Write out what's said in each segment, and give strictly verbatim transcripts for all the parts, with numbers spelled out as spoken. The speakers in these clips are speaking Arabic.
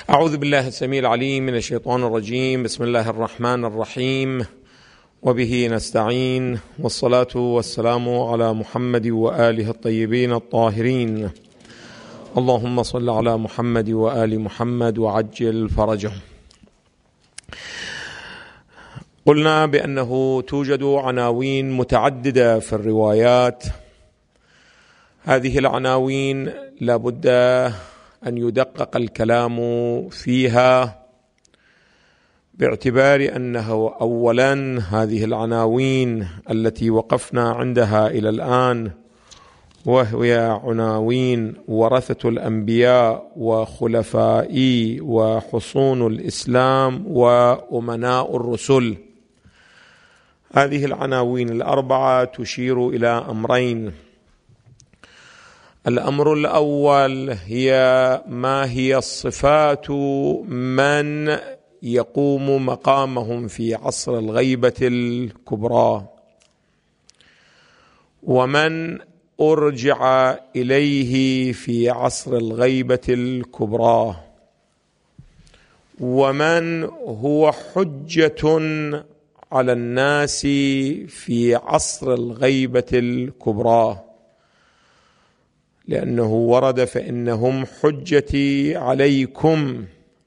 أعوذ بالله السميع العليم من الشيطان الرجيم. بسم الله الرحمن الرحيم، وبه نستعين، والصلاة والسلام على محمد وآله الطيبين الطاهرين. اللهم صل على محمد وآل محمد وعجل فرجهم. قلنا بأنه توجد عناوين متعددة في الروايات. هذه العناوين لابد أن يدقق الكلام فيها، باعتبار أنه أولا هذه العناوين التي وقفنا عندها إلى الآن وهي عناوين ورثة الأنبياء وخلفائي وحصون الإسلام وأمناء الرسل. هذه العناوين الأربعة تشير إلى أمرين. الأمر الأول هي ما هي الصفات من يقوم مقامهم في عصر الغيبة الكبرى، ومن أرجع إليه في عصر الغيبة الكبرى، ومن هو حجة على الناس في عصر الغيبة الكبرى، لأنه ورد فإنهم حجتي عليكم.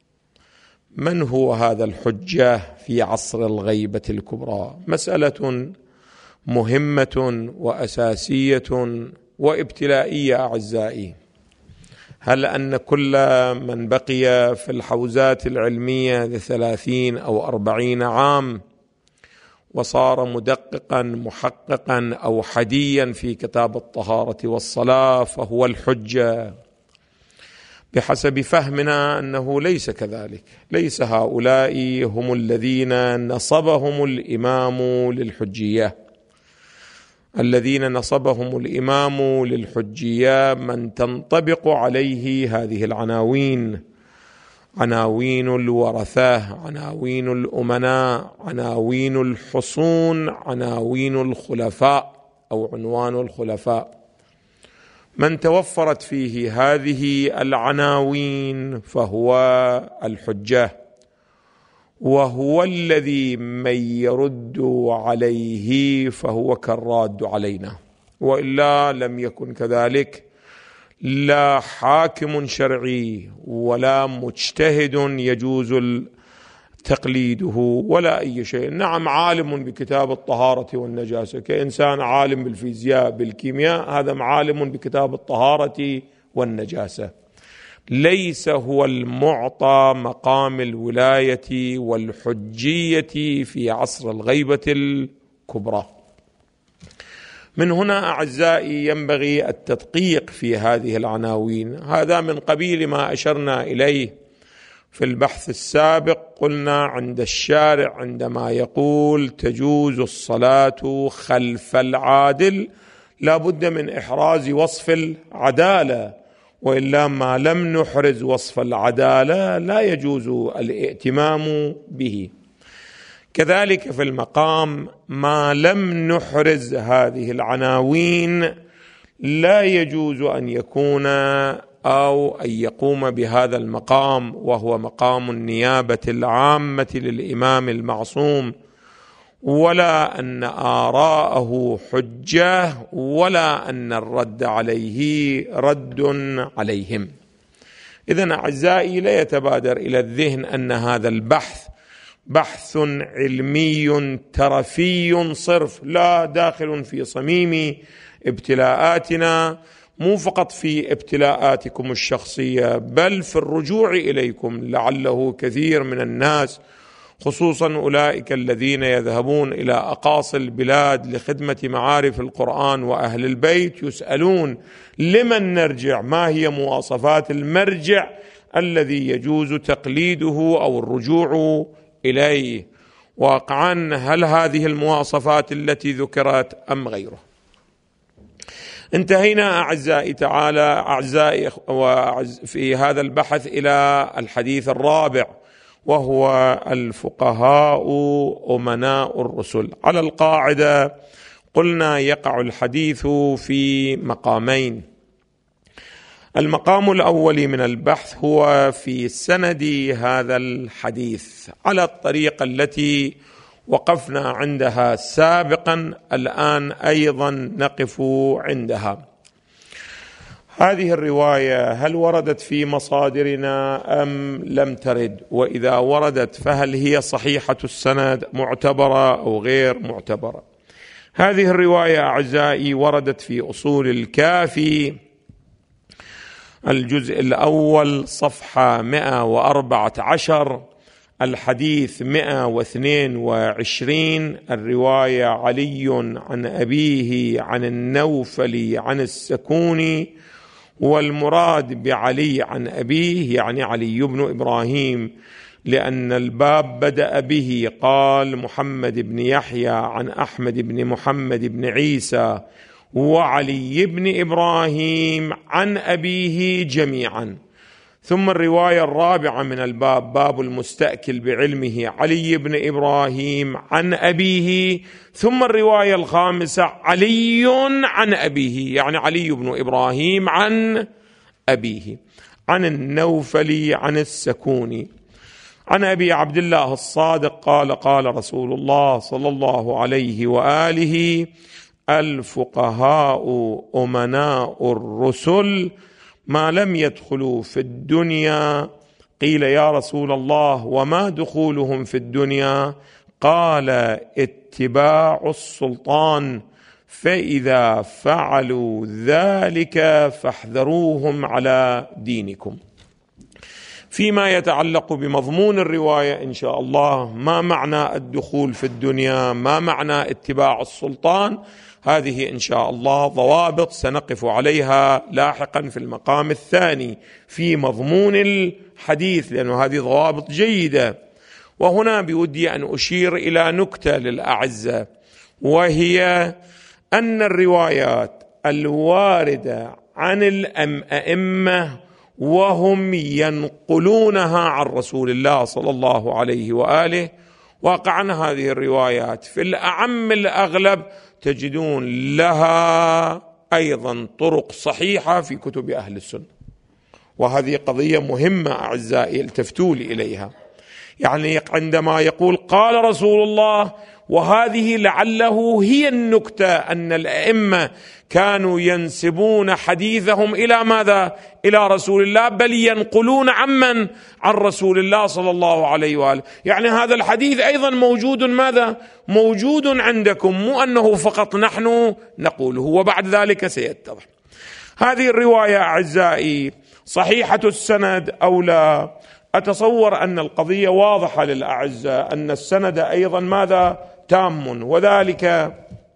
من هو هذا الحجة في عصر الغيبة الكبرى؟ مسألة مهمة وأساسية وابتلائية أعزائي. هل أن كل من بقي في الحوزات العلمية لثلاثين أو أربعين عام وصار مدققا محققا أو حديا في كتاب الطهارة والصلاة فهو الحجة؟ بحسب فهمنا أنه ليس كذلك. ليس هؤلاء هم الذين نصبهم الإمام للحجية. الذين نصبهم الإمام للحجية من تنطبق عليه هذه العناوين: عناوين الورثة، عناوين الأمناء، عناوين الحصون، عناوين الخلفاء أو عنوان الخلفاء. من توفرت فيه هذه العناوين فهو الحجة، وهو الذي من يرد عليه فهو كالراد علينا، وإلا لم يكن كذلك. لا حاكم شرعي ولا مجتهد يجوز تقليده ولا أي شيء. نعم، عالم بكتاب الطهارة والنجاسة كإنسان عالم بالفيزياء بالكيمياء، هذا عالم بكتاب الطهارة والنجاسة. ليس هو المعطى مقام الولاية والحجية في عصر الغيبة الكبرى. من هنا أعزائي ينبغي التدقيق في هذه العناوين. هذا من قبيل ما أشرنا إليه في البحث السابق. قلنا عند الشارع عندما يقول تجوز الصلاة خلف العادل لا بد من إحراز وصف العدالة، وإلا ما لم نحرز وصف العدالة لا يجوز الائتمام به. كذلك في المقام ما لم نحرز هذه العناوين لا يجوز أن يكون أو أن يقوم بهذا المقام، وهو مقام النيابة العامة للإمام المعصوم، ولا أن آراءه حجة، ولا أن الرد عليه رد عليهم. إذن أعزائي لا يتبادر إلى الذهن أن هذا البحث بحث علمي ترفي صرف، لا، داخل في صميم ابتلاءاتنا، مو فقط في ابتلاءاتكم الشخصية بل في الرجوع إليكم. لعله كثير من الناس خصوصا أولئك الذين يذهبون إلى أقاصي البلاد لخدمة معارف القرآن وأهل البيت يسألون لمن نرجع؟ ما هي مواصفات المرجع الذي يجوز تقليده أو الرجوع إليه؟ واقعا هل هذه المواصفات التي ذكرت أم غيره؟ انتهينا أعزائي تعالى أعزائي في هذا البحث إلى الحديث الرابع، وهو الفقهاء أمناء الرسل. على القاعدة قلنا يقع الحديث في مقامين: المقام الأول من البحث هو في سند هذا الحديث على الطريقة التي وقفنا عندها سابقا، الآن أيضا نقف عندها. هذه الرواية هل وردت في مصادرنا أم لم ترد؟ وإذا وردت فهل هي صحيحة السند معتبرة أو غير معتبرة؟ هذه الرواية أعزائي وردت في أصول الكافي الجزء الأول صفحة مئة وأربعة عشر، الحديث مئة واثنين وعشرين، الرواية علي عن أبيه عن النوفل عن السكوني، والمراد بعلي عن أبيه يعني علي بن إبراهيم، لأن الباب بدأ به، قال محمد بن يحيى عن أحمد بن محمد بن عيسى وعلي بن إبراهيم عن أبيه جميعا. ثم الرواية الرابعة من الباب باب المستأكل بعلمه علي بن إبراهيم عن أبيه. ثم الرواية الخامسة علي عن أبيه يعني علي بن إبراهيم عن أبيه عن النوفل عن السكوني عن أبي عبد الله الصادق قال قال رسول الله صلى الله عليه وآله: الفقهاء أمناء الرسل ما لم يدخلوا في الدنيا. قيل يا رسول الله وما دخولهم في الدنيا؟ قال اتباع السلطان، فإذا فعلوا ذلك فاحذروهم على دينكم. فيما يتعلق بمضمون الرواية إن شاء الله، ما معنى الدخول في الدنيا؟ ما معنى اتباع السلطان؟ هذه إن شاء الله ضوابط سنقف عليها لاحقا في المقام الثاني في مضمون الحديث، لأن هذه ضوابط جيدة. وهنا بودي أن أشير إلى نكتة للأعزة، وهي أن الروايات الواردة عن الأئمة وهم ينقلونها عن رسول الله صلى الله عليه وآله، واقعا هذه الروايات في الأعم الأغلب تجدون لها أيضا طرق صحيحة في كتب أهل السنة، وهذه قضية مهمة أعزائي التفتوا لي إليها. يعني عندما يقول قال رسول الله، وهذه لعله هي النكتة، أن الأئمة كانوا ينسبون حديثهم إلى ماذا؟ إلى رسول الله، بل ينقلون عمن؟ عن رسول الله صلى الله عليه وآله. يعني هذا الحديث أيضا موجود ماذا؟ موجود عندكم، مو أنه فقط نحن نقوله، وبعد ذلك سيتضح. هذه الرواية أعزائي صحيحة السند أو لا؟ أتصور أن القضية واضحة للأعزاء، أن السند أيضا ماذا؟ تام، وذلك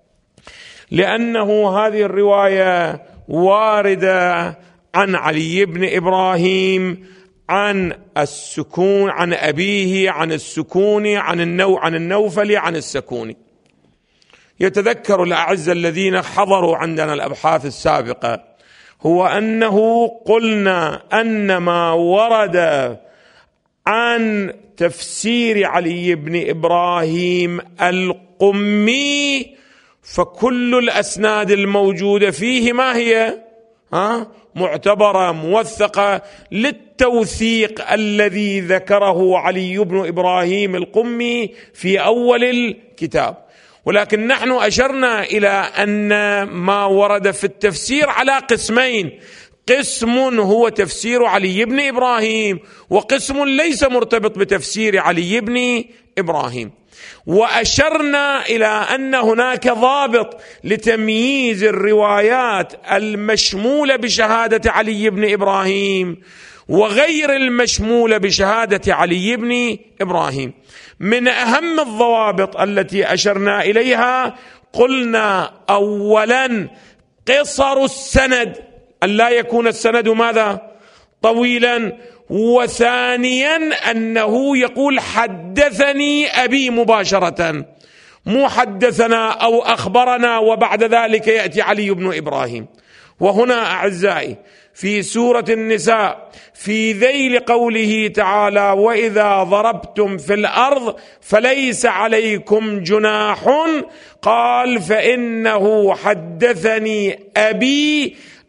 لأنه هذه الرواية واردة عن علي بن إبراهيم عن السكون عن أبيه عن السكوني عن النو عن النوفل عن السكوني. يتذكر الأعزاء الذين حضروا عندنا الأبحاث السابقة هو أنه قلنا أن ما ورد عن تفسير علي بن إبراهيم القمي فكل الأسناد الموجودة فيه ما هي؟ ها؟ معتبرة موثقة للتوثيق الذي ذكره علي بن إبراهيم القمي في أول الكتاب. ولكن نحن أشرنا إلى أن ما ورد في التفسير على قسمين: قسم هو تفسير علي بن إبراهيم، وقسم ليس مرتبط بتفسير علي بن إبراهيم. وأشرنا إلى أن هناك ضابط لتمييز الروايات المشمولة بشهادة علي بن إبراهيم وغير المشمولة بشهادة علي بن إبراهيم. من أهم الضوابط التي أشرنا إليها قلنا أولا قصر السند، أن لا يكون السند ماذا؟ طويلا. وثانيا أنه يقول حدثني أبي مباشرة، مو حدثنا أو أخبرنا وبعد ذلك يأتي علي بن إبراهيم. وهنا أعزائي في سورة النساء في ذيل قوله تعالى: وإذا ضربتم في الأرض فليس عليكم جناح، قال: فإنه حدثني أبي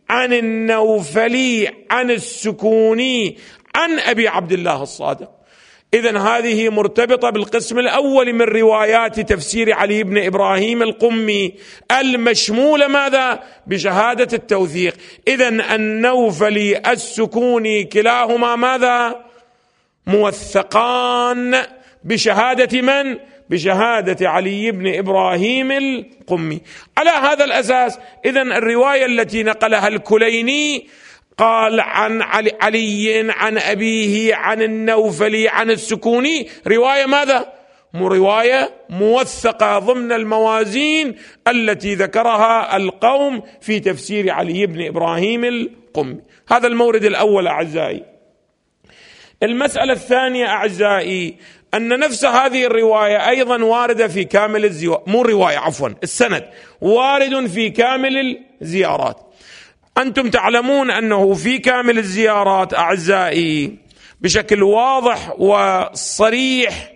عن النوفلي عن السكوني عن أبي عبد الله الصادق. إذن هذه مرتبطة بالقسم الأول من روايات تفسير علي بن إبراهيم القمي المشمولة ماذا؟ بشهادة التوثيق. إذن النوفلي السكوني كلاهما ماذا؟ موثقان بشهادة من؟ بشهادة علي بن إبراهيم القمي. على هذا الأساس إذن الرواية التي نقلها الكليني قال عن علي, علي عن أبيه عن النوفلي عن السكوني رواية ماذا؟ رواية موثقة ضمن الموازين التي ذكرها القوم في تفسير علي بن إبراهيم القمي. هذا المورد الأول أعزائي. المسألة الثانية أعزائي أن نفس هذه الرواية أيضا واردة في كامل الزيارات، مو رواية عفوا السند وارد في كامل الزيارات. أنتم تعلمون أنه في كامل الزيارات أعزائي بشكل واضح وصريح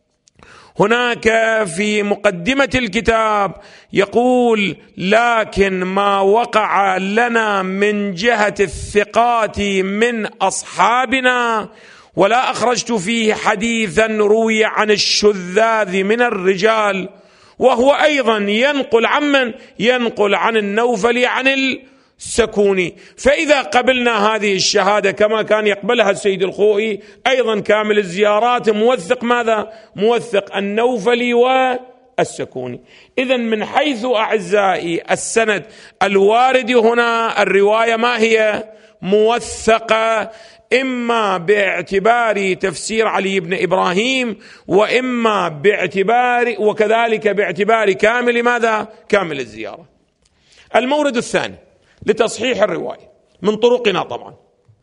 هناك في مقدمة الكتاب يقول: لكن ما وقع لنا من جهة الثقات من أصحابنا ولا أخرجت فيه حديثا روي عن الشذاذ من الرجال، وهو أيضا ينقل عمن ينقل عن النوفلي عن السكوني. فإذا قبلنا هذه الشهادة كما كان يقبلها السيد الخوئي أيضا كامل الزيارات موثق ماذا؟ موثق النوفلي والسكوني. إذن من حيث أعزائي السند الوارد هنا الرواية ما هي؟ موثقة، إما باعتبار تفسير علي بن إبراهيم وإما باعتبار وكذلك باعتبار كامل ماذا؟ كامل الزيارة. المورد الثاني لتصحيح الرواية من طرقنا طبعا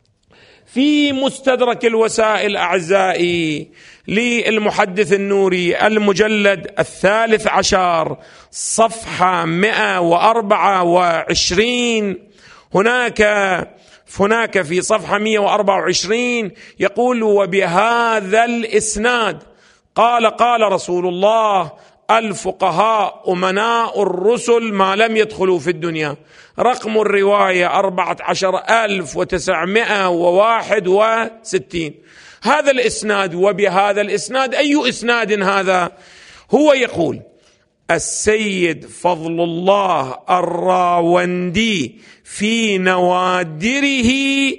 في مستدرك الوسائل أعزائي للمحدث النوري المجلد الثالث عشر صفحة مئة وأربعة وعشرين. هناك هناك في صفحة مئة وأربعة وعشرين يقول: وبهذا الإسناد قال قال رسول الله: الفقهاء أمناء الرسل ما لم يدخلوا في الدنيا. رقم الرواية أربعة عشر ألف وتسعمائة وواحد وستين. هذا الإسناد وبهذا الإسناد أي إسناد هذا؟ هو يقول: السيد فضل الله الراوندي في نوادره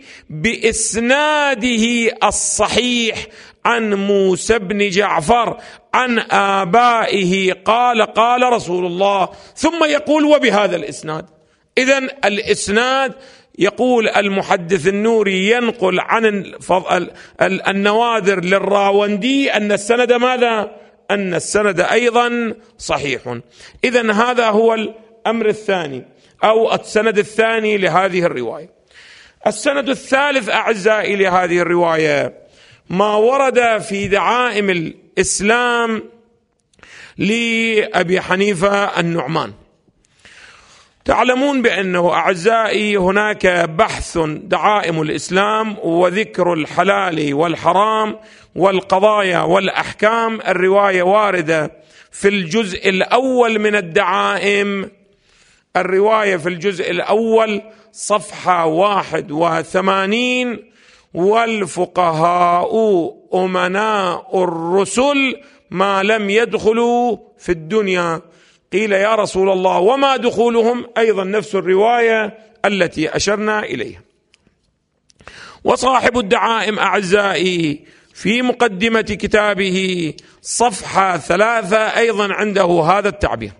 بإسناده الصحيح عن موسى بن جعفر عن آبائه قال قال رسول الله، ثم يقول: وبهذا الإسناد. إذن الإسناد يقول المحدث النوري ينقل عن النوادر للراوندي أن السند ماذا؟ أن السند أيضا صحيح. إذن هذا هو الأمر الثاني أو السند الثاني لهذه الرواية. السند الثالث أعزائي لهذه الرواية ما ورد في دعائم الإسلام لأبي حنيفة النعمان. تعلمون بأنه أعزائي هناك بحث دعائم الإسلام وذكر الحلال والحرام والقضايا والأحكام. الرواية واردة في الجزء الأول من الدعائم، الرواية في الجزء الأول صفحة واحد وثمانين: والفقهاء أمناء الرسل ما لم يدخلوا في الدنيا. قيل: يا رسول الله وما دخولهم؟ أيضا نفس الرواية التي أشرنا إليها. وصاحب الدعائم أعزائي في مقدمة كتابه صفحة ثلاثة أيضا عنده هذا التعبير.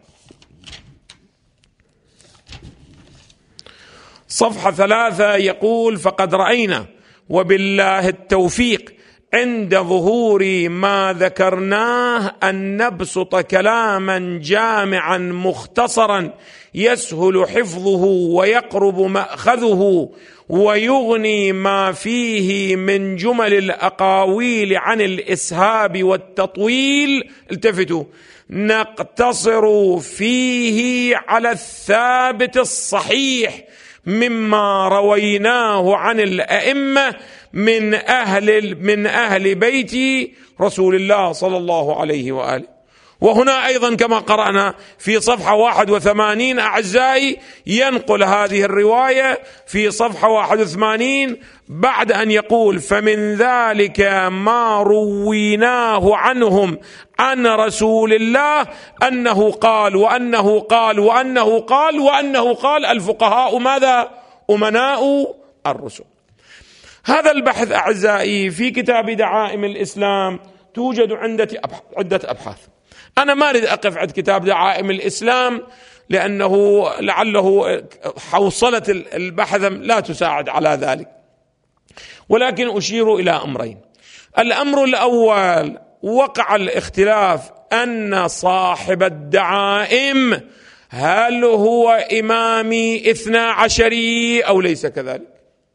صفحة ثلاثة يقول: فقد رأينا وبالله التوفيق عند ظهور ما ذكرناه أن نبسط كلاما جامعا مختصرا يسهل حفظه ويقرب مأخذه ويغني ما فيه من جمل الأقاويل عن الإسهاب والتطويل. التفتوا: نقتصر فيه على الثابت الصحيح مما رويناه عن الأئمة من أهل من أهل بيت رسول الله صلى الله عليه وآله. وهنا أيضا كما قرأنا في صفحة واحد وثمانين أعزائي ينقل هذه الرواية في صفحة واحد وثمانين بعد أن يقول: فمن ذلك ما رويناه عنهم عن رسول الله أنه قال وأنه قال وأنه قال وأنه قال. الفقهاء ماذا؟ أمناء الرسل. هذا البحث أعزائي في كتاب دعائم الإسلام توجد عدة أبحاث. أنا ما أريد أقف عند كتاب دعائم الإسلام لأنه لعله حوصلة البحث لا تساعد على ذلك، ولكن أشير إلى أمرين. الأمر الأول: وقع الاختلاف أن صاحب الدعائم هل هو إمامي اثنا عشري أو ليس كذلك،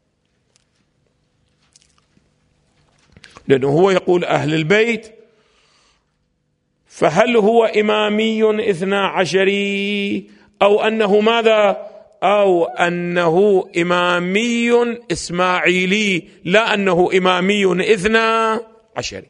لأنه هو يقول أهل البيت، فهل هو إمامي اثنا عشري أو أنه ماذا؟ أو أنه إمامي إسماعيلي، لا أنه إمامي اثنا عشري.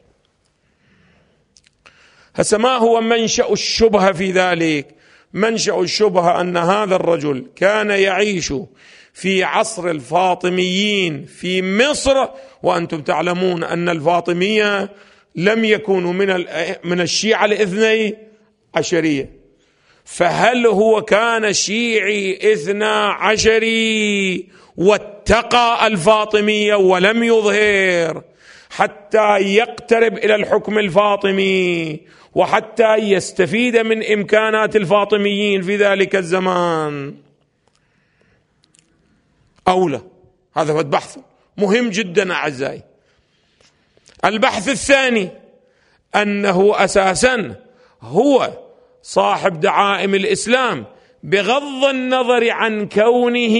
هسه ما هو منشأ الشبهة في ذلك؟ منشأ الشبهة أن هذا الرجل كان يعيش في عصر الفاطميين في مصر، وأنتم تعلمون أن الفاطمية لم يكونوا من من الشيعة الاثني عشرية، فهل هو كان شيعي اثنا عشري واتقى الفاطمية ولم يظهر حتى يقترب إلى الحكم الفاطمي وحتى يستفيد من إمكانات الفاطميين في ذلك الزمان أو لا؟ هذا هو البحث مهم جدا أعزائي. البحث الثاني أنه أساسا هو صاحب دعائم الإسلام بغض النظر عن كونه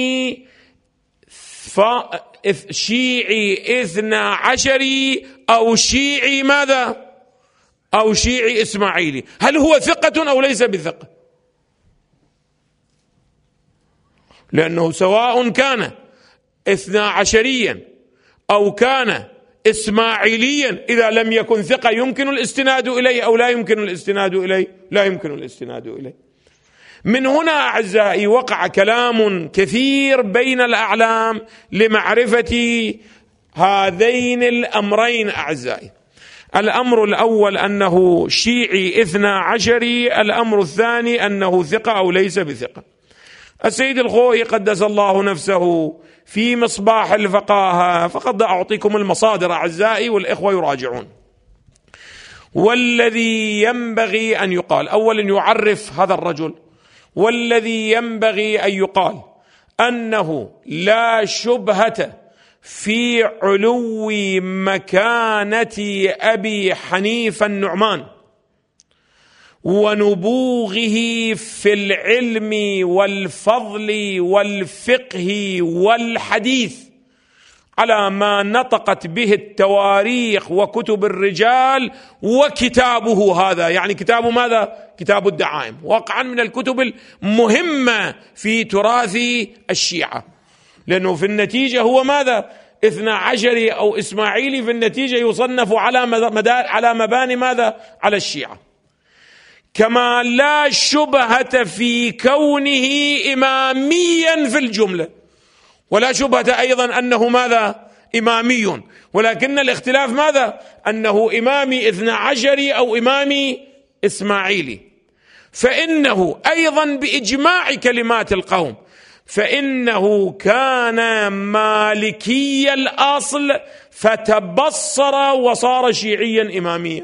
شيعي اثنا عشري أو شيعي ماذا؟ أو شيعي إسماعيلي، هل هو ثقة أو ليس بثقة؟ لأنه سواء كان اثنا عشريا أو كان إسماعيليا إذا لم يكن ثقة يمكن الاستناد إليه أو لا يمكن الاستناد إليه؟ لا يمكن الاستناد إليه. من هنا أعزائي وقع كلام كثير بين الأعلام لمعرفة هذين الأمرين أعزائي. الأمر الأول أنه شيعي اثنا عشري، الأمر الثاني أنه ثقة أو ليس بثقة. السيد الخوئي قدس الله نفسه في مصباح الفقاهة، فقد أعطيكم المصادر أعزائي والإخوة يراجعون. والذي ينبغي أن يقال، أولا يعرف هذا الرجل، والذي ينبغي أن يقال أنه لا شبهة في علو مكانة أبي حنيفة النعمان ونبوغه في العلم والفضل والفقه والحديث على ما نطقت به التواريخ وكتب الرجال وكتابه هذا، يعني كتاب ماذا؟ كتاب الدعائم، واقعا من الكتب المهمة في تراث الشيعة، لأنه في النتيجة هو ماذا؟ اثنا عشري أو إسماعيلي، في النتيجة يصنف على مدار على مباني ماذا؟ على الشيعة. كما لا شبهة في كونه إماميا في الجملة، ولا شبهة أيضا أنه ماذا؟ إمامي، ولكن الاختلاف ماذا؟ أنه إمامي اثنا عشري أو إمامي إسماعيلي. فإنه أيضا بإجماع كلمات القوم فإنه كان مالكي الأصل فتبصر وصار شيعيا إماميا.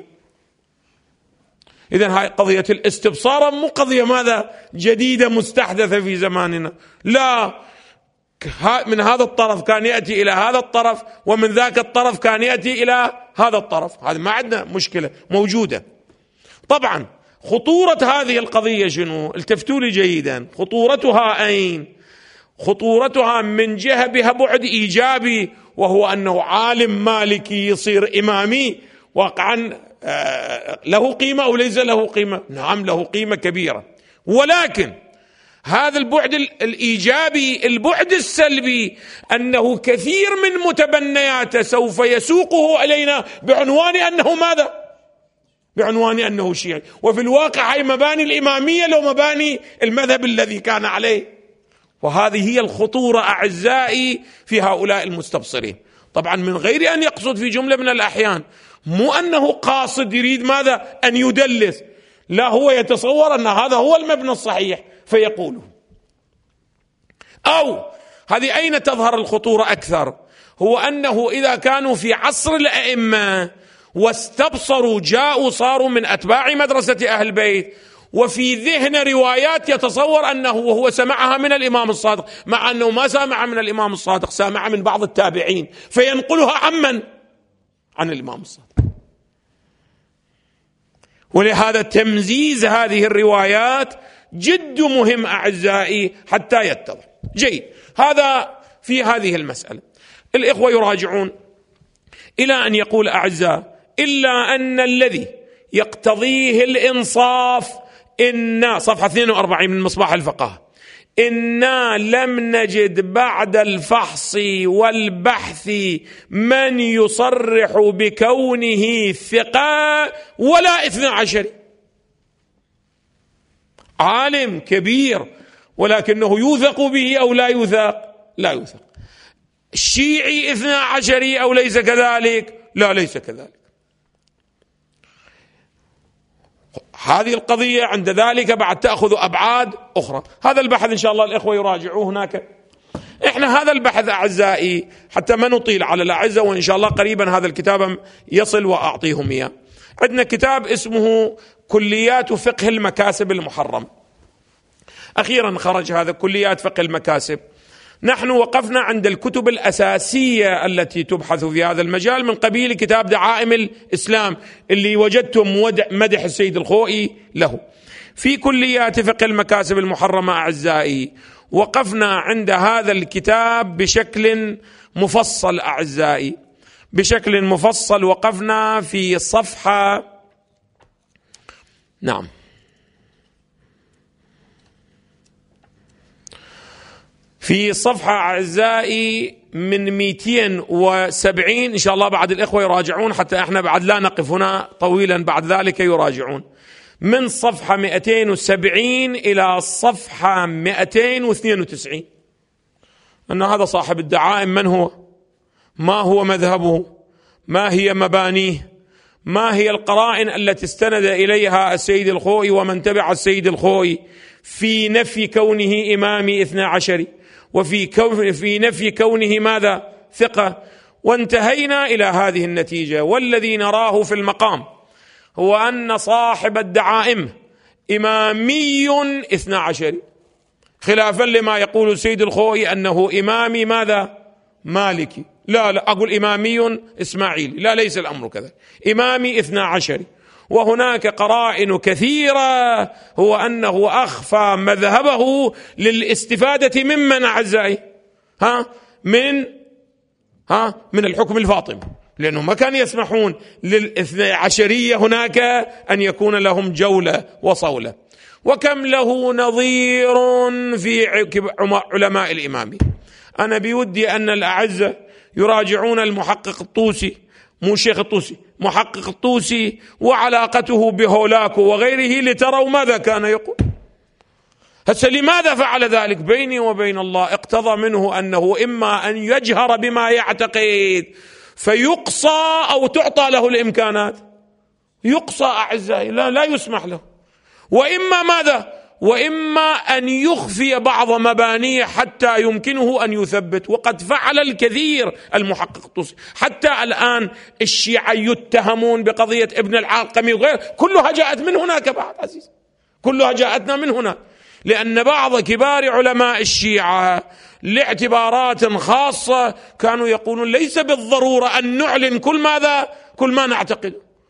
إذن هاي قضية الاستبصار مو قضية ماذا؟ جديدة مستحدثة في زماننا، لا، من هذا الطرف كان يأتي إلى هذا الطرف ومن ذاك الطرف كان يأتي إلى هذا الطرف، هذا ما عندنا مشكلة موجودة. طبعا خطورة هذه القضية شنو؟ التفتوا لي جيدا، خطورتها أين؟ خطورتها من جهة بها بعد إيجابي، وهو أنه عالم مالكي يصير إمامي، واقعا له قيمة أو ليس له قيمة؟ نعم له قيمة كبيرة، ولكن هذا البعد الإيجابي. البعد السلبي أنه كثير من متبنياته سوف يسوقه إلينا بعنوان أنه ماذا؟ بعنوان أنه شيعي، وفي الواقع هي مباني الإمامية لو مباني المذهب الذي كان عليه. وهذه هي الخطورة أعزائي في هؤلاء المستبصرين، طبعا من غير أن يقصد في جملة من الأحيان، مو أنه قاصد يريد ماذا؟ أن يدلس، لا، هو يتصور أن هذا هو المبنى الصحيح فيقوله. أو هذه أين تظهر الخطورة أكثر؟ هو أنه إذا كانوا في عصر الأئمة واستبصروا، جاءوا صاروا من أتباع مدرسة أهل البيت، وفي ذهن روايات يتصور أنه وهو سمعها من الإمام الصادق، مع أنه ما سمع من الإمام الصادق، سمع من بعض التابعين، فينقلها عمن؟ عن الإمام الصادق. ولهذا تمزيز هذه الروايات جد مهم أعزائي حتى يتضح. جيد، هذا في هذه المسألة. الإخوة يراجعون إلى أن يقول أعزاء: إلا أن الذي يقتضيه الإنصاف إنا، صفحة اثنين وأربعين من مصباح الفقه، إنا لم نجد بعد الفحص والبحث من يصرح بكونه ثقة ولا اثنى عشر. عالم كبير ولكنه يوثق به أو لا يوثق؟ لا يوثق. الشيعي اثنى عشري أو ليس كذلك؟ لا، ليس كذلك. هذه القضية عند ذلك بعد تأخذ أبعاد أخرى. هذا البحث إن شاء الله الإخوة يراجعوه هناك. إحنا هذا البحث أعزائي حتى ما نطيل على الأعزة، وإن شاء الله قريبا هذا الكتاب يصل وأعطيهم إياه. عندنا كتاب اسمه كليات فقه المكاسب المحرم، أخيرا خرج هذا كليات فقه المكاسب. نحن وقفنا عند الكتب الأساسية التي تبحث في هذا المجال من قبيل كتاب دعائم الإسلام اللي وجدتم مدح السيد الخوئي له. في كليات فقه المكاسب المحرمة أعزائي وقفنا عند هذا الكتاب بشكل مفصل أعزائي، بشكل مفصل. وقفنا في صفحة، نعم، في صفحة أعزائي من مئتين وسبعين، إن شاء الله بعد الإخوة يراجعون حتى إحنا بعد لا نقف هنا طويلا، بعد ذلك يراجعون من صفحة مئتين وسبعين إلى صفحة مئتين واثنين وتسعين. أن هذا صاحب الدعائم من هو؟ ما هو مذهبه؟ ما هي مبانيه؟ ما هي القرائن التي استند إليها السيد الخوئي ومن تبع السيد الخوئي في نفي كونه إمامي اثنى عشري، وفي كون في نفي كونه ماذا؟ ثقة. وانتهينا إلى هذه النتيجة: والذي نراه في المقام هو أن صاحب الدعائم إمامي اثنى عشري، خلافا لما يقول السيد الخوئي أنه إمامي ماذا؟ مالكي. لا لا أقول إمامي إسماعيلي، لا، ليس الأمر كذا، إمامي اثنى عشري. وهناك قرائن كثيرة هو أنه أخفى مذهبه للاستفادة ممن أعزائي ها من ها من الحكم الفاطمي، لأنه ما كان يسمحون للاثنى عشرية هناك أن يكون لهم جولة وصولة. وكم له نظير في علماء الإمامي. أنا بودي أن الأعزة يراجعون المحقق الطوسي، مو شيخ الطوسي، محقق الطوسي وعلاقته بهولاكو وغيره، لتروا ماذا كان يقول. هسه لماذا فعل ذلك؟ بيني وبين الله اقتضى منه أنه إما أن يجهر بما يعتقد فيقصى أو تعطى له الإمكانات، يقصى أعزائي، لا, لا يسمح له، وإما ماذا؟ وإما أن يخفي بعض مبانيه حتى يمكنه أن يثبت. وقد فعل الكثير المحقق الطوسي. حتى الآن الشيعة يتهمون بقضية ابن العالقمي وغيره، كلها جاءت من هناك بعد عزيز، كلها جاءتنا من هنا، لأن بعض كبار علماء الشيعة لاعتبارات خاصة كانوا يقولون ليس بالضرورة أن نعلن كل ماذا كل ما نعتقد،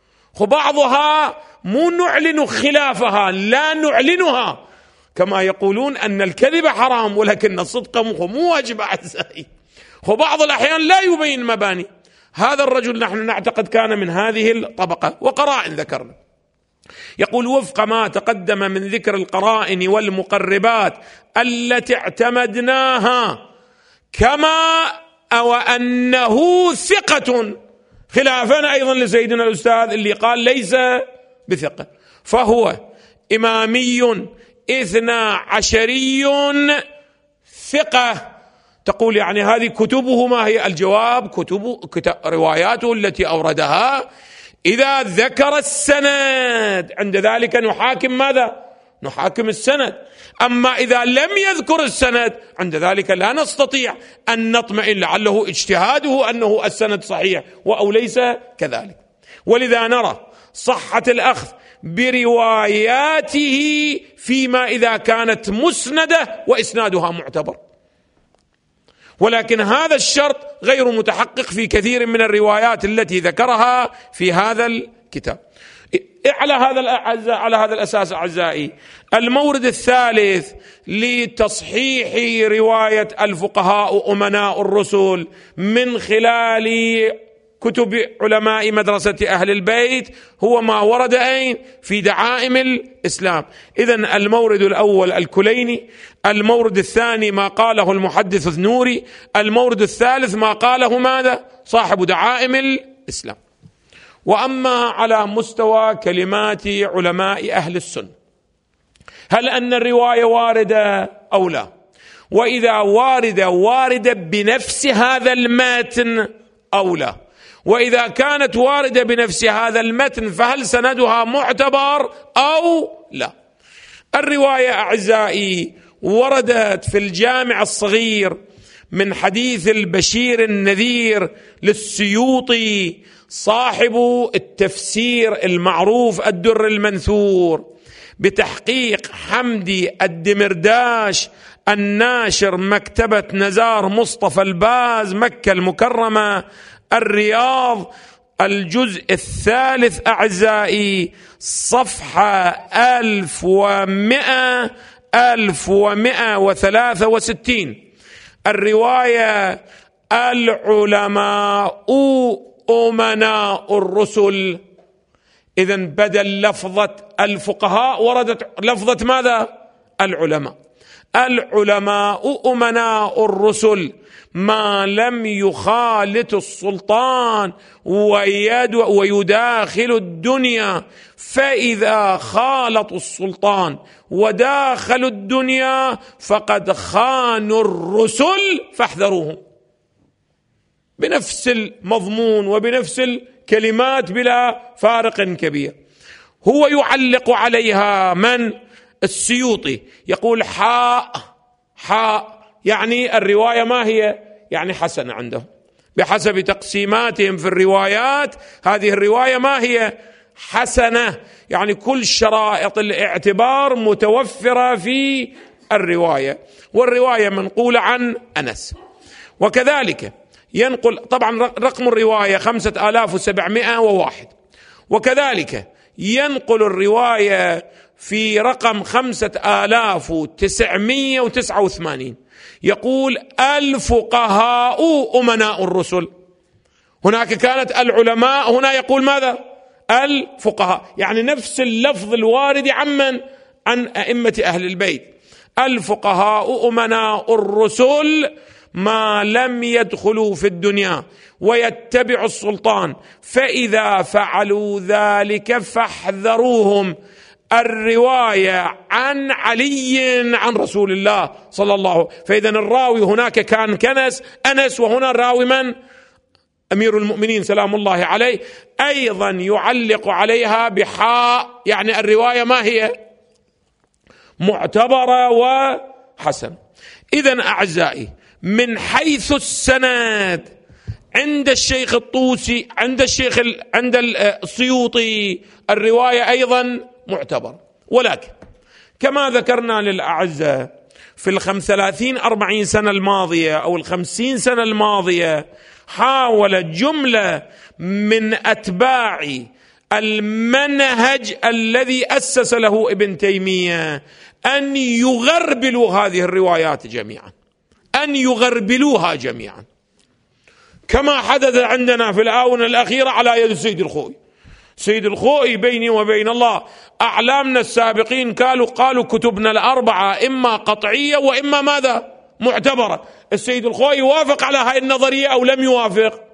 وبعضها مو نعلن خلافها، لا نعلنها، كما يقولون أن الكذب حرام ولكن الصدق مو واجب أعزائي. وبعض الأحيان لا يبين مباني. هذا الرجل نحن نعتقد كان من هذه الطبقة، وقرائن ذكرنا. يقول: وفق ما تقدم من ذكر القرائن والمقربات التي اعتمدناها، كما أو أنه ثقة، خلافا أيضا لسيدنا الأستاذ اللي قال ليس بثقة، فهو إمامي اثنا عشري ثقة. تقول يعني هذه كتبه ما هي؟ الجواب كتب, كتب رواياته التي أوردها إذا ذكر السند عند ذلك نحاكم ماذا؟ نحاكم السند. أما إذا لم يذكر السند عند ذلك لا نستطيع أن نطمئن لعله اجتهاده أنه السند صحيح أو ليس كذلك. ولذا نرى صحة الأخذ برواياته فيما إذا كانت مسندة وإسنادها معتبر، ولكن هذا الشرط غير متحقق في كثير من الروايات التي ذكرها في هذا الكتاب. على هذا على هذا الأساس أعزائي، المورد الثالث لتصحيح رواية الفقهاء أمناء الرسل من خلال كتب علماء مدرسة أهل البيت هو ما ورد أين؟ في دعائم الإسلام. إذن المورد الأول الكليني، المورد الثاني ما قاله المحدث النوري، المورد الثالث ما قاله ماذا؟ صاحب دعائم الإسلام. وأما على مستوى كلمات علماء أهل السنة، هل أن الرواية واردة أو لا؟ وإذا واردة واردة بنفس هذا المتن أو لا؟ وإذا كانت واردة بنفس هذا المتن فهل سندها معتبر أو لا؟ الرواية أعزائي وردت في الجامع الصغير من حديث البشير النذير للسيوطي صاحب التفسير المعروف الدر المنثور، بتحقيق حمدي الدمرداش الناشر مكتبة نزار مصطفى الباز مكة المكرمة الرياض، الجزء الثالث أعزائي صفحة ألف ومئة ألف ومئة وثلاثة وستين. الرواية العلماء أمناء الرسل، إذن بدل لفظة الفقهاء وردت لفظة ماذا؟ العلماء. العلماء أمناء الرسل ما لم يخالط السلطان ويداخل الدنيا، فإذا خالطوا السلطان وداخلوا الدنيا فقد خانوا الرسل فاحذروهم، بنفس المضمون وبنفس الكلمات بلا فارق كبير. هو يعلق عليها من؟ السيوطي، يقول حاء حاء يعني الرواية ما هي؟ يعني حسنة عندهم بحسب تقسيماتهم في الروايات. هذه الرواية ما هي؟ حسنة، يعني كل شرائط الاعتبار متوفرة في الرواية، والرواية منقولة عن أنس. وكذلك ينقل طبعا رقم الرواية خمسة آلاف وسبعمائة وواحد، وكذلك ينقل الرواية في رقم خمسة آلاف وتسعمائة وتسعة وثمانين، يقول الفقهاء أمناء الرسل. هناك كانت العلماء، هنا يقول ماذا؟ الفقهاء، يعني نفس اللفظ الوارد عمن؟ عن أئمة أهل البيت. الفقهاء أمناء الرسل ما لم يدخلوا في الدنيا ويتبعوا السلطان، فإذا فعلوا ذلك فاحذروهم. الرواية عن علي عن رسول الله صلى الله عليه وسلم، فإذا الراوي هناك كان كنس أنس، وهنا الراوي من؟ أمير المؤمنين سلام الله عليه. أيضا يعلق عليها بحاء، يعني الرواية ما هي؟ معتبرة وحسن. إذن أعزائي من حيث السند عند الشيخ الطوسي، عند الشيخ عند السيوطي الرواية أيضا معتبر، ولكن كما ذكرنا للأعزاء في الخمس ثلاثين أربعين سنة الماضية أو الخمسين سنة الماضية حاول جملة من أتباع المنهج الذي أسس له ابن تيمية أن يغربلوا هذه الروايات جميعا، أن يغربلوها جميعا، كما حدث عندنا في الآونة الأخيرة على يد السيد الخوئي. سيد الخوئي بيني وبين الله أعلامنا السابقين قالوا قالوا كتبنا الأربعة إما قطعية وإما ماذا؟ معتبرة. السيد الخوئي وافق على هذه النظرية أو لم يوافق؟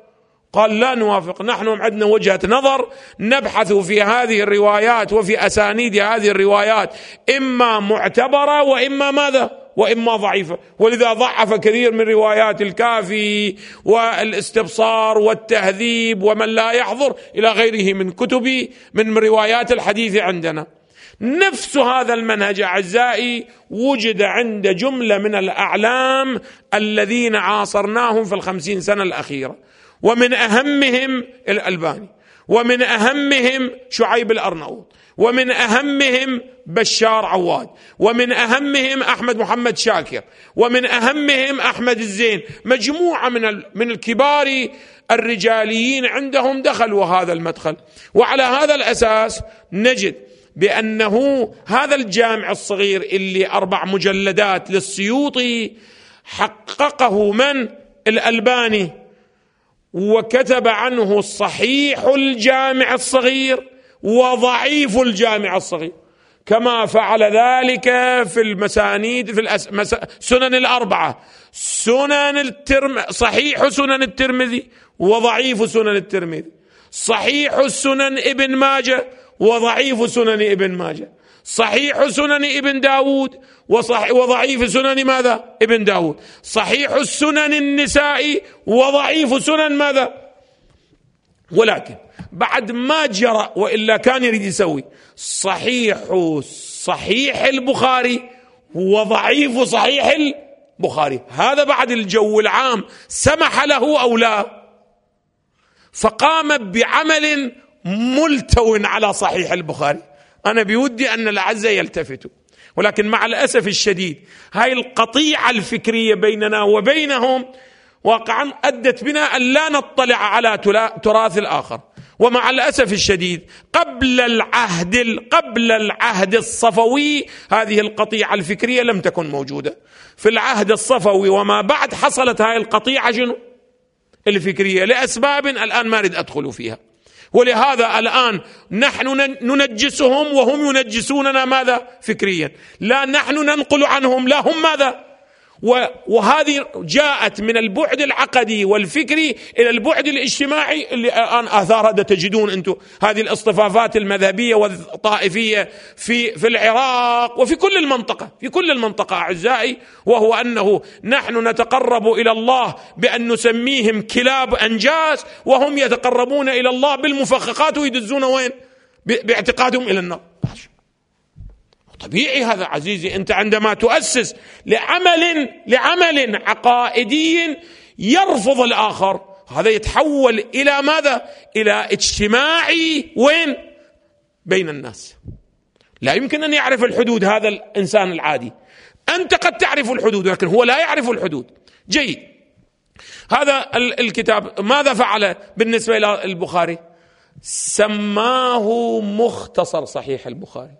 قال لا نوافق، نحن عندنا وجهة نظر نبحث في هذه الروايات وفي أسانيد هذه الروايات إما معتبرة وإما ماذا؟ وإما ضعيفة. ولذا ضعف كثير من روايات الكافي والاستبصار والتهذيب ومن لا يحضر إلى غيره من كتب من روايات الحديث عندنا. نفس هذا المنهج أعزائي وجد عند جملة من الأعلام الذين عاصرناهم في الخمسين سنة الأخيرة، ومن أهمهم الألباني، ومن أهمهم شعيب الأرناؤوط، ومن أهمهم بشار عواد، ومن أهمهم أحمد محمد شاكر، ومن أهمهم أحمد الزين. مجموعة من من الكبار الرجاليين عندهم دخلوا هذا المدخل. وعلى هذا الأساس نجد بأنه هذا الجامع الصغير اللي أربع مجلدات للسيوطي حققه من؟ الألباني، وكتب عنه صحيح الجامع الصغير وضعيف الجامع الصغير، كما فعل ذلك في المسانيد في السنن الأربعة، سنن الترم صحيح سنن الترمذي وضعيف سنن الترمذي، صحيح السنن ابن ماجه وضعيف سنن ابن ماجه، صحيح سنن ابن داود وضعيف سنن ماذا؟ ابن داود، صحيح السنن النسائي وضعيف سنن ماذا؟ ولكن بعد ما جرى، وإلا كان يريد يسوي صحيح صحيح البخاري وضعيف صحيح البخاري، هذا بعد الجو العام سمح له أو لا؟ فقام بعمل ملتو على صحيح البخاري. أنا بودي أن الأعزاء يلتفتوا، ولكن مع الأسف الشديد هاي القطيعة الفكرية بيننا وبينهم واقعا أدت بنا أن لا نطلع على تراث الآخر. ومع الأسف الشديد قبل العهد قبل العهد الصفوي هذه القطيعة الفكرية لم تكن موجودة. في العهد الصفوي وما بعد حصلت هاي القطيعة شنو؟ الفكرية، لأسباب الآن ما أريد أدخل فيها. ولهذا الآن نحن ننجسهم وهم ينجسوننا ماذا؟ فكريا. لا نحن ننقل عنهم، لا هم ماذا؟ وهذه جاءت من البعد العقدي والفكري إلى البعد الاجتماعي اللي الآن آثارها تجدون أنتم هذه الاصطفافات المذهبية والطائفية في في العراق وفي كل المنطقة، في كل المنطقة أعزائي، وهو أنه نحن نتقرب إلى الله بأن نسميهم كلاب أنجاس، وهم يتقربون إلى الله بالمفخخات ويدزون وين؟ باعتقادهم إلى النار. طبيعي هذا عزيزي. أنت عندما تؤسس لعمل لعمل عقائدي يرفض الآخر، هذا يتحول إلى ماذا؟ إلى اجتماعي وين؟ بين الناس. لا يمكن أن يعرف الحدود هذا الإنسان العادي. أنت قد تعرف الحدود لكن هو لا يعرف الحدود. جيد. هذا الكتاب ماذا فعل بالنسبة إلى البخاري؟ سماه مختصر صحيح البخاري،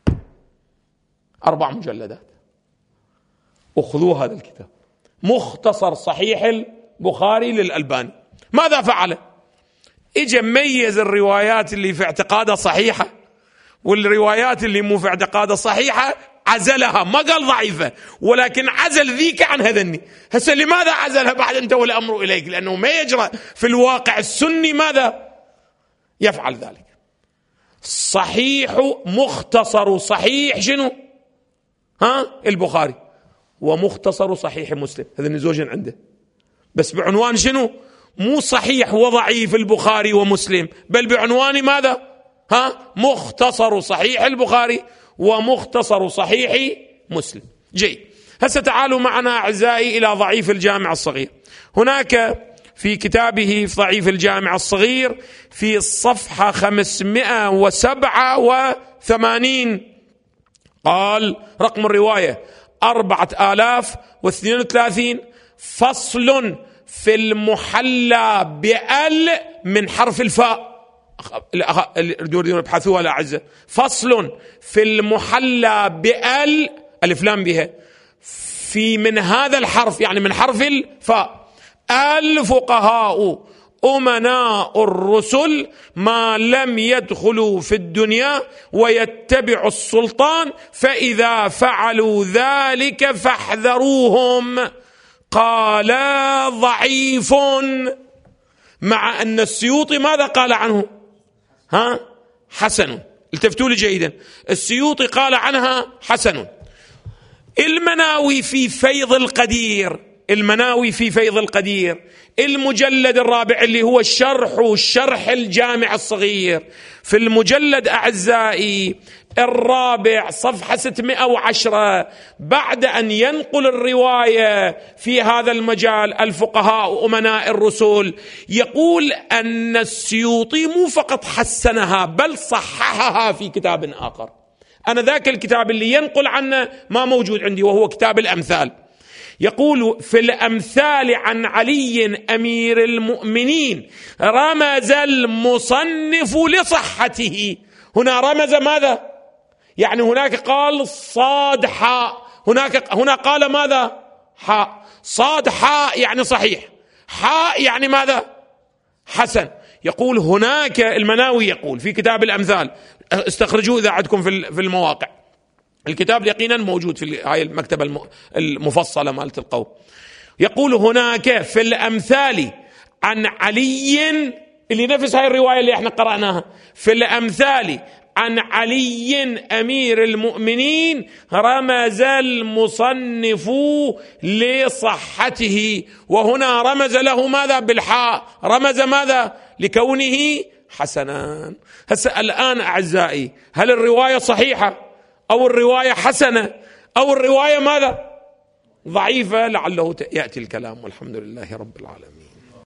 أربع مجلدات. أخذوا هذا الكتاب مختصر صحيح البخاري للألباني. ماذا فعل؟ إجا ميز الروايات اللي في اعتقادها صحيحة والروايات اللي مو في اعتقادها صحيحة، عزلها. ما قال ضعيفة، ولكن عزل ذيك عن هذني. هسه لماذا عزلها بعد أنت والأمر إليك؟ لأنه ما يجرى في الواقع السني ماذا يفعل ذلك. صحيح مختصر صحيح شنو؟ ها البخاري، ومختصر صحيح مسلم، هذا زوجين عنده، بس بعنوان شنو؟ مو صحيح وضعيف البخاري ومسلم، بل بعنوان ماذا؟ ها مختصر صحيح البخاري ومختصر صحيح مسلم. جيد. هسه تعالوا معنا أعزائي إلى ضعيف الجامع الصغير. هناك في كتابه في ضعيف الجامع الصغير في الصفحة خمسمائة وسبعة وثمانين قال رقم الرواية أربعة آلاف واثنين وثلاثين، فصل في المحلى بأل من حرف الفاء. يريدون يبحثوها الأعزة. فصل في المحلى بأل ألف لام بها في من هذا الحرف، يعني من حرف الفاء. الفقهاء أمناء الرسل ما لم يدخلوا في الدنيا ويتبعوا السلطان، فإذا فعلوا ذلك فاحذروهم. قال ضعيف. مع أن السيوطي ماذا قال عنه؟ ها حسن. التفتوا لي جيدا، السيوطي قال عنها حسن. المناوي في فيض القدير، المناوي في فيض القدير المجلد الرابع اللي هو الشرح والشرح الجامع الصغير، في المجلد أعزائي الرابع صفحة ستمائة وعشرة، بعد أن ينقل الرواية في هذا المجال الفقهاء وأمناء الرسل، يقول أن السيوطي مو فقط حسنها بل صححها في كتاب آخر. أنا ذاك الكتاب اللي ينقل عنه ما موجود عندي، وهو كتاب الأمثال. يقول في الأمثال عن علي أمير المؤمنين رمز المصنف لصحته. هنا رمز ماذا؟ يعني هناك قال صاد حاء، هناك هنا قال ماذا؟ حاء. صاد حاء يعني صحيح، حاء يعني ماذا؟ حسن. يقول هناك المناوي يقول في كتاب الأمثال، استخرجوه إذا عندكم في المواقع، الكتاب يقينا موجود في هاي المكتبة المفصلة مالت القوم. يقول هناك في الأمثال عن علي، اللي نفس هاي الرواية اللي احنا قرأناها، في الأمثال عن علي أمير المؤمنين رمز المصنف لصحته، وهنا رمز له ماذا؟ بالحاء. رمز ماذا؟ لكونه حسنا. هسه الآن أعزائي، هل الرواية صحيحة أو الرواية حسنة أو الرواية ماذا؟ ضعيفة؟ لعله يأتي الكلام، والحمد لله رب العالمين.